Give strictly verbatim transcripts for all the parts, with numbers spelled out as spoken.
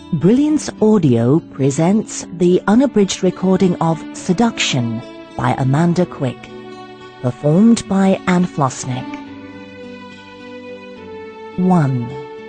Brilliance Audio presents the unabridged recording of Seduction by Amanda Quick, performed by Anne Flosnick. one.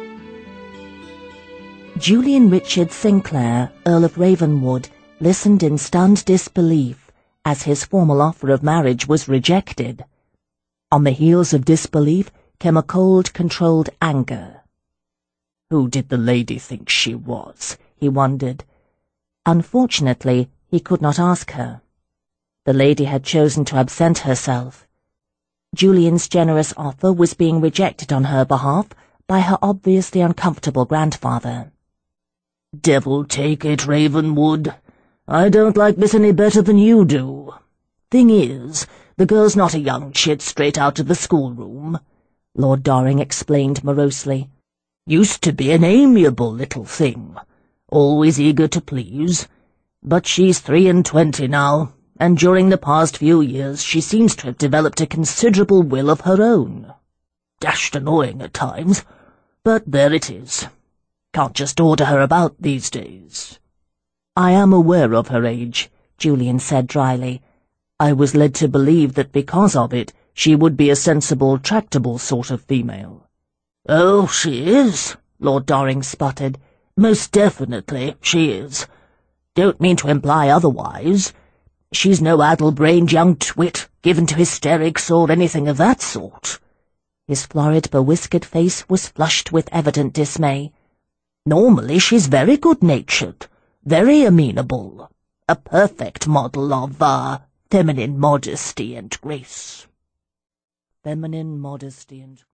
Julian Richard Sinclair, Earl of Ravenwood, listened in stunned disbelief as his formal offer of marriage was rejected. On the heels of disbelief came a cold, controlled anger. Who did the lady think she was? He wondered. Unfortunately, he could not ask her. The lady had chosen to absent herself. Julian's generous offer was being rejected on her behalf by her obviously uncomfortable grandfather. Devil take it, Ravenwood. I don't like this any better than you do. Thing is, the girl's not a young chit straight out of the schoolroom, Lord Doring explained morosely. Used to be an amiable little thing, always eager to please, but she's three and twenty now, and during the past few years she seems to have developed a considerable will of her own. Dashed annoying at times, but there it is. Can't just order her about these days. I am aware of her age, Julian said dryly. I was led to believe that because of it she would be a sensible, tractable sort of female. Oh, she is, Lord Doring sputtered. Most definitely she is. Don't mean to imply otherwise. She's no addle-brained young twit, given to hysterics or anything of that sort. His florid, bewhiskered face was flushed with evident dismay. Normally she's very good-natured, very amenable, a perfect model of, uh, feminine modesty and grace. Feminine modesty and